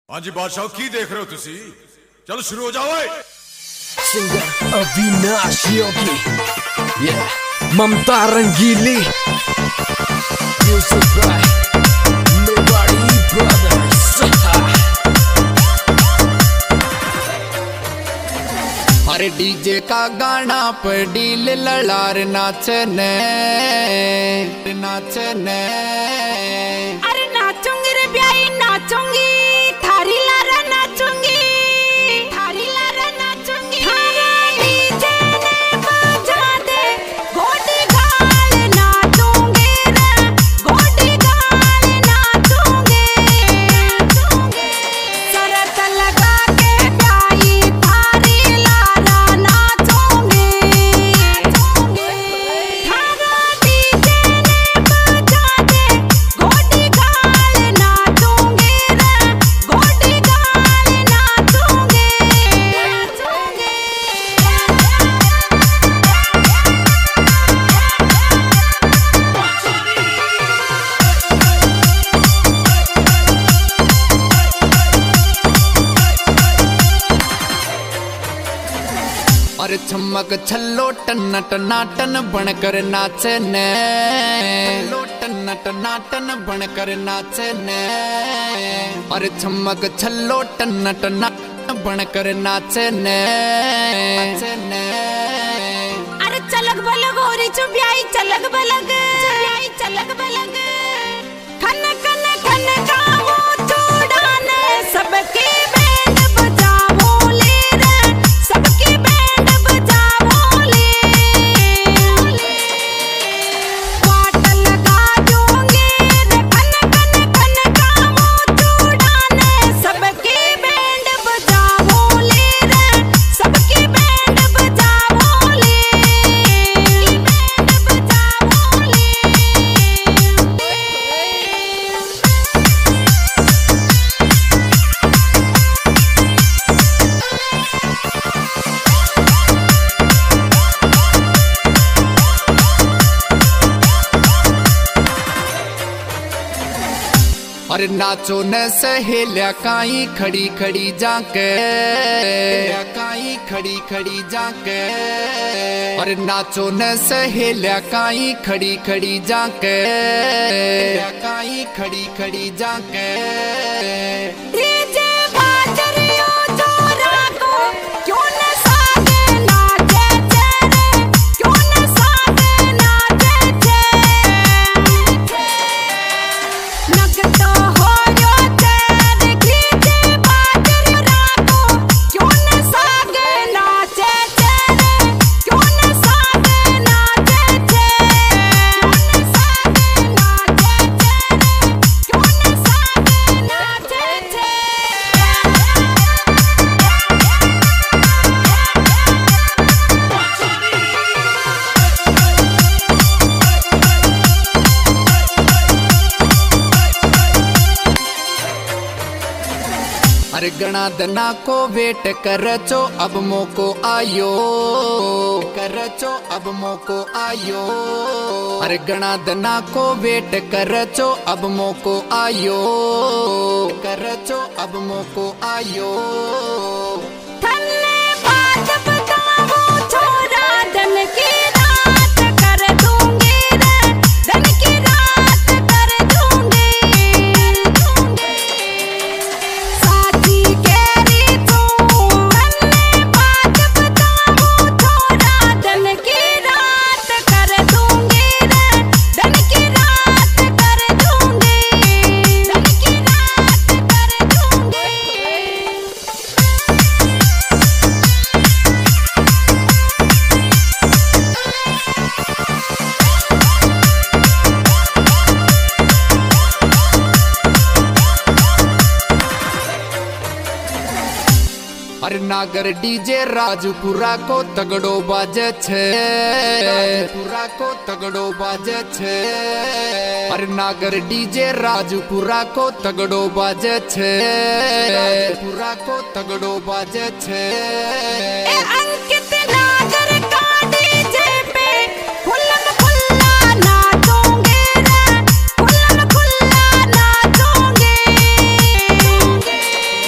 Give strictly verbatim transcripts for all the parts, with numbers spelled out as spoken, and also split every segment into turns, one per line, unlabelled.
हाँ जी बादशाह की देख रहे हो तुसी? चलो शुरू हो जाओ।
Singer Avinash Yogi, yeah. Mamta Rangili, music by Mewari brothers.
अरे डीजे का गाना पर डील ललार नाचने नाचने।
अरे नाचूंगी रे ब्याई नाचूंगी, थारी लारा नाचूंगी, थारी लारा नाचूंगी। थारा डीजे ने बजा दे गोटी गाल नाचूंगी रे, गोटी गाल नाचूंगी। शरत लगा के ब्याई थारी लारा नाचूंगी। थारा डीजे ने बजा दे गोटी गाल नाचूंगी रे, गोटी गाल नाचूंगी।
अरे चमक छल्लो टन टनाटन बनकर नाचने, लो टन टनाटन बनकर नाचने। अरे चमक छल्लो टन टनाटन बनकर नाचने।
अरे चलक बलग हो रही चो ब्याई, चलक बलग ब्याई, चलक बलग। खन खन खन गावो चूड़ाने, सबके बैंड बजावो ले रे, सबके बैंड बजावो ले। पाट लगा दूंगी रे, खन खन खन गावो चूड़ाने, सबके बैंड बजावो ले रे, सबके बैंड बजावो ले, बैंड बजावो ले।
अरे नाचो न सहेलिया काई खड़ी खड़ी जाके, काई खड़ी खड़ी जाके। अरे नाचो न सहेलिया काई खड़ी खड़ी जाके, काई खड़ी खड़ी जाके।
डीजे बाज रियो जोरा को, क्यों न सागे नाचे रे, क्यों न सागे नाचे छे। नग तो हो यो तेरे, डीजे बाज रियो को, क्यों न सागे नाचे रे, क्यों न सागे नाचे छे। क्यों न सागे नाचे रे, क्यों न सागे नाचे छे।
अरे गणा दना को वेट कर चो अब मोको आयो, कर चो अब मोको आयो। अरे गणा दना को वेट कर चो अब मोको आयो, कर चो अब मोको आयो।
थल्ले बात बताओ छोरा, दिन की रात कर दूंगी रे, दिन की रात कर दूंगी। साथी केरी तू, थल्ले बात बताओ छोरा, दिन की रात कर दूंगी रे, दिन की रात कर दूंगी, दिन की रात कर दूंगी।
अरे नागर डीजे राजपुरा को तगड़ो बाजे छे, राजपुरा को तगड़ो बाजे छे। अरे नागर डीजे राजपुरा को तगड़ो बाजे छे, राजपुरा को तगड़ो बाजे छे।
ए अंकित नागर का डीजे पे खुल्लम खुल्ला नाचूंगी रे, खुल्लम खुल्ला नाचूंगी।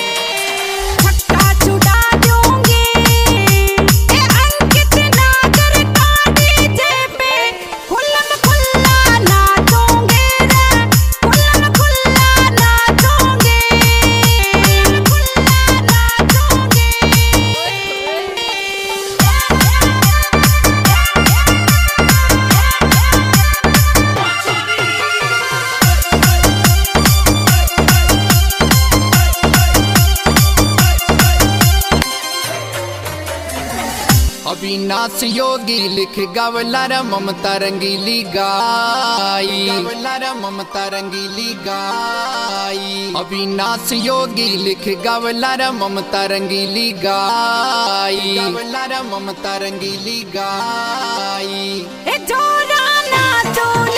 अविनाश योगी लिख गवला रे ममता रंगीली गाई, गवला रे ममता रंगीली गाई। अविनाश योगी लिख गवला रे ममता रंगीली गाई, गवला रे ममता रंगीली गाई।
ए जोरा ना जोरा